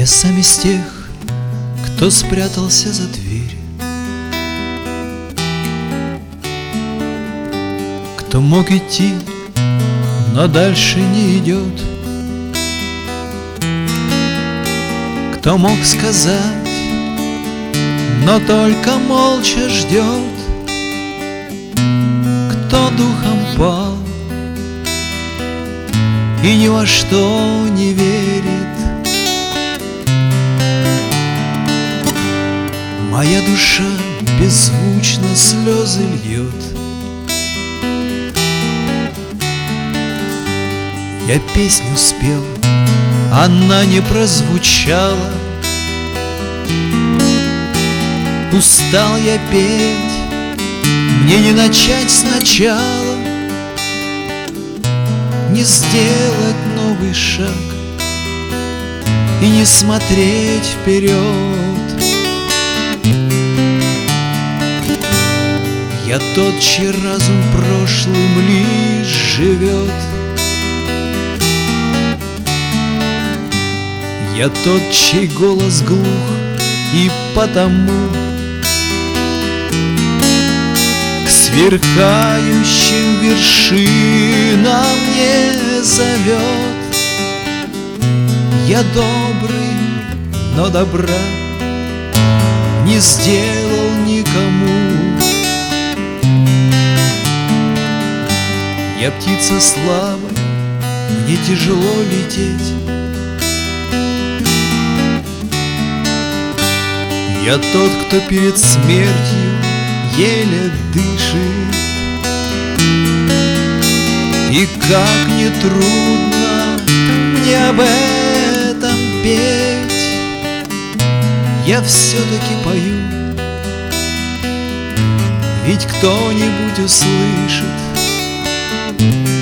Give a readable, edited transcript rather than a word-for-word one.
Я сам из тех, кто спрятался за дверь, кто мог идти, но дальше не идет, кто мог сказать, но только молча ждет, кто духом пал и ни во что не верит. Моя душа беззвучно слезы льет. Я песню спел, она не прозвучала. Устал я петь, мне не начать сначала, не сделать новый шаг и не смотреть вперед. Я тот, чей разум прошлым лишь живет. Я тот, чей голос глух, и потому к сверкающим вершинам не зовет. Я добрый, но добра не сделал никому. Я птица слабая, мне тяжело лететь. Я тот, кто перед смертью еле дышит. И как не трудно мне об этом петь, я все-таки пою, ведь кто-нибудь услышит.